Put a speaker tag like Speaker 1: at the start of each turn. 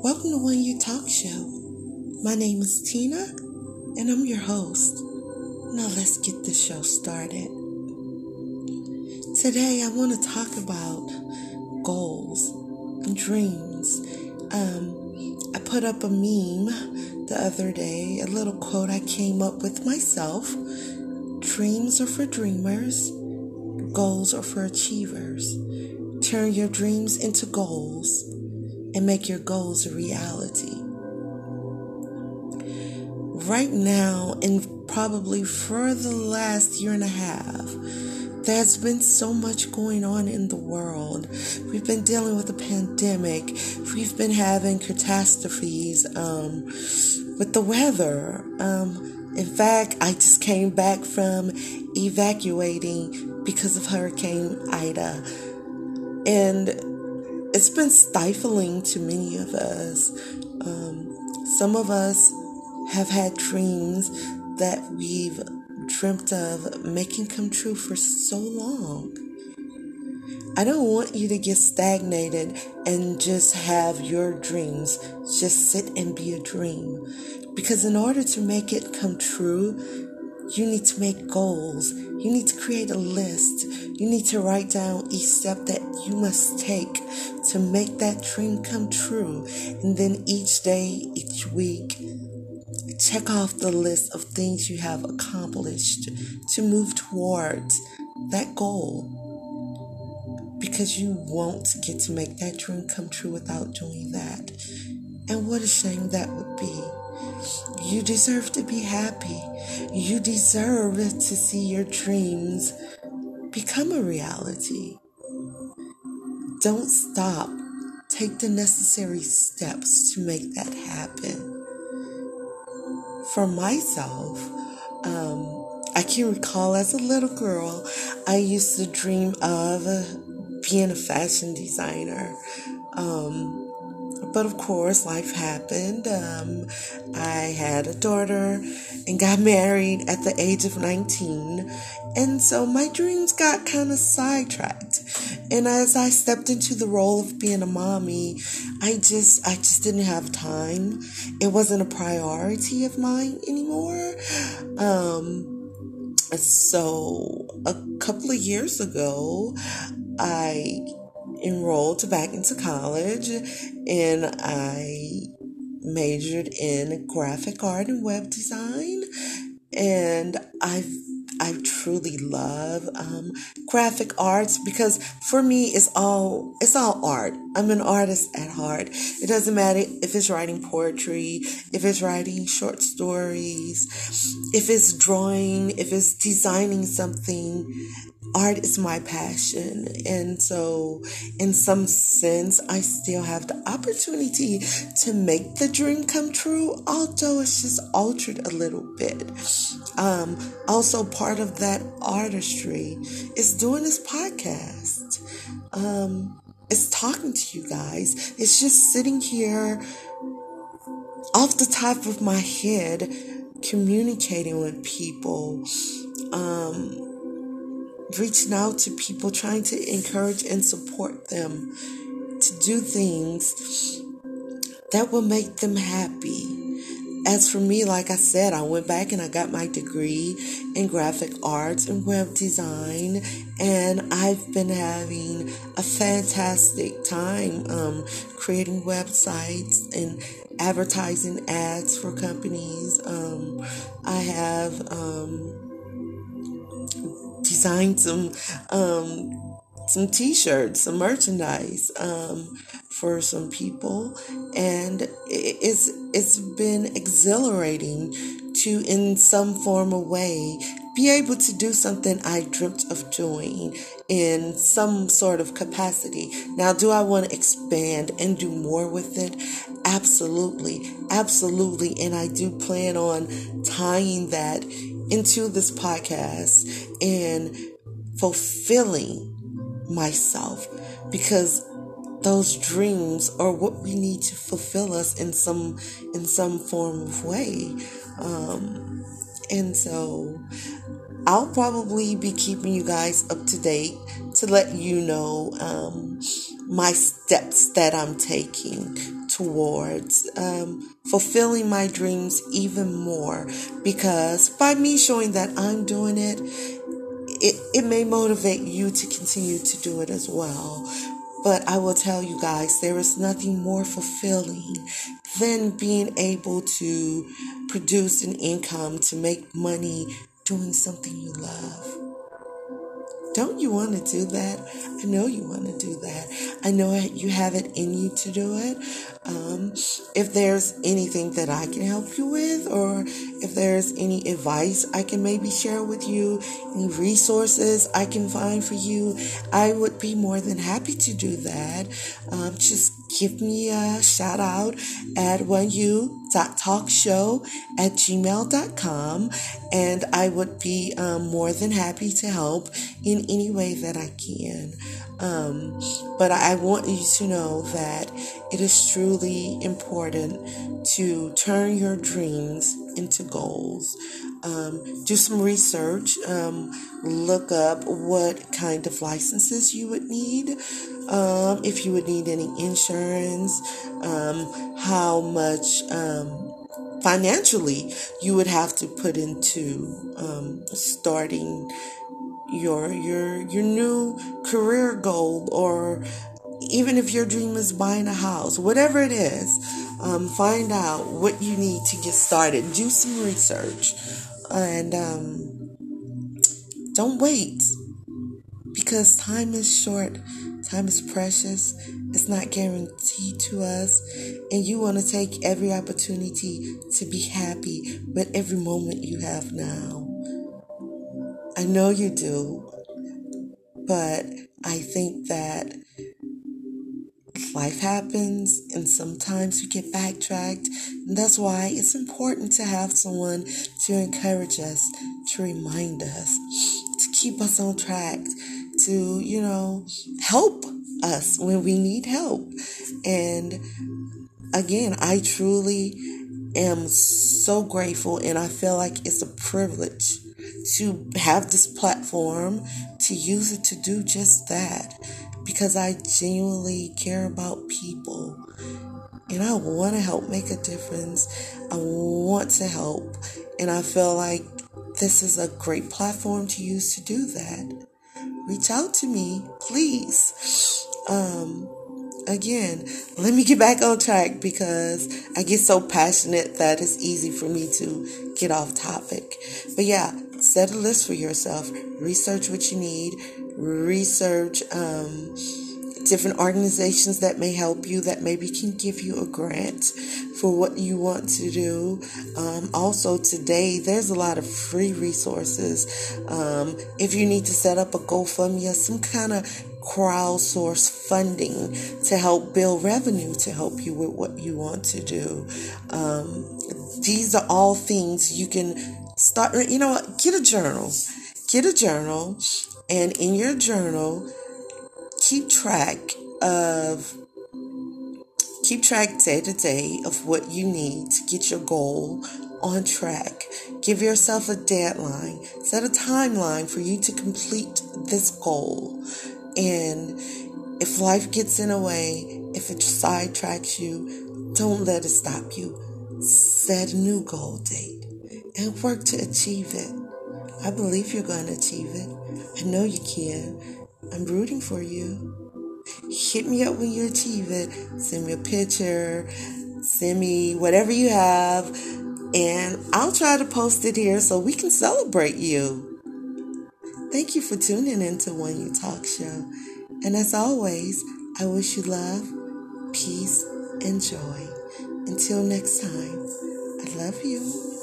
Speaker 1: Welcome to When You Talk Show. My name is Tina, and I'm your host. Now let's get this show started. Today I want to talk about goals and dreams. I put up a meme the other day, a little quote I came up with myself. Dreams are for dreamers, goals are for achievers. Turn your dreams into goals and make your goals a reality. Right now, and probably for the last year and a half, there's been so much going on in the world. We've been dealing with a pandemic. We've been having catastrophes with the weather. In fact, I just came back from evacuating because of Hurricane Ida. And it's been stifling to many of us. Some of us have had dreams that we've dreamt of making come true for so long. I don't want you to get stagnated and just have your dreams just sit and be a dream. Because in order to make it come true, you need to make goals. You need to create a list. You need to write down each step that you must take to make that dream come true. And then each day, each week, check off the list of things you have accomplished to move towards that goal. Because you won't get to make that dream come true without doing that. And what a shame that would be. You deserve to be happy. You deserve to see your dreams become a reality. Don't stop. Take the necessary steps to make that happen. For myself, I can recall as a little girl, I used to dream of being a fashion designer. But of course, life happened. I had a daughter and got married at the age of 19. And so my dreams got kind of sidetracked. And as I stepped into the role of being a mommy, I just didn't have time. It wasn't a priority of mine anymore. So a couple of years ago, I enrolled back into college and I majored in graphic art and web design, and I truly love graphic arts because for me it's all art. I'm an artist at heart. It doesn't matter if it's writing poetry, if it's writing short stories, if it's drawing, if it's designing something. Art is my passion, and so in some sense I still have the opportunity to make the dream come true, although it's just altered a little bit. Also part of that artistry is doing this podcast. It's talking to you guys. It's just sitting here off the top of my head communicating with people, reaching out to people, trying to encourage and support them to do things that will make them happy. As for me, like I said, I went back and I got my degree in graphic arts and web design, and I've been having a fantastic time creating websites and advertising ads for companies. I have designed some t-shirts, some merchandise for some people, and it's been exhilarating to, in some form of way, be able to do something I dreamt of doing in some sort of capacity. Now, do I want to expand and do more with it? Absolutely. And I do plan on tying that into this podcast and fulfilling myself, because those dreams are what we need to fulfill us in some form of way. And so I'll probably be keeping you guys up to date to let you know my steps that I'm taking towards fulfilling my dreams even more, because by me showing that I'm doing it, it may motivate you to continue to do it as well. But I will tell you guys, there is nothing more fulfilling than being able to produce an income, to make money doing something you love. Don't you want to do that? I know you want to do that. I know you have it in you to do it. If there's anything that I can help you with, or if there's any advice I can maybe share with you, any resources I can find for you, I would be more than happy to do that. Just give me a shout out at oneyou.talkshow@gmail.com, and I would be more than happy to help in any way that I can. But I want you to know that it is truly important to turn your dreams into goals. Do some research, look up what kind of licenses you would need, if you would need any insurance, how much financially you would have to put into starting your new career goal, or even if your dream is buying a house, whatever it is, find out what you need to get started. Do some research, and don't wait, because time is short, time is precious, it's not guaranteed to us, and you want to take every opportunity to be happy with every moment you have now. I know you do, but I think that life happens, and sometimes we get backtracked, and that's why it's important to have someone to encourage us, to remind us, to keep us on track, to, help us when we need help. And again, I truly am so grateful, and I feel like it's a privilege to have this platform, to use it to do just that, because I genuinely care about people, and I want to help make a difference. I want to help, and I feel like this is a great platform to use to do that. Reach out to me, please. Again, let me get back on track, because I get so passionate that it's easy for me to get off topic. But yeah, set a list for yourself. Research what you need. Research different organizations that may help you, that maybe can give you a grant for what you want to do. Also today, there's a lot of free resources. If you need to set up a GoFundMe or some kind of crowdsource funding to help build revenue to help you with what you want to do. These are all things you can start. You know what? Get a journal. And in your journal, keep track day to day of what you need to get your goal on track. Give yourself a deadline. Set a timeline for you to complete this goal. And if life gets in the way, if it sidetracks you, don't let it stop you. Set a new goal date and work to achieve it. I believe you're going to achieve it. I know you can. I'm rooting for you. Hit me up when you achieve it. Send me a picture. Send me whatever you have. And I'll try to post it here so we can celebrate you. Thank you for tuning into One You Talk Show. And as always, I wish you love, peace, and joy. Until next time, I love you.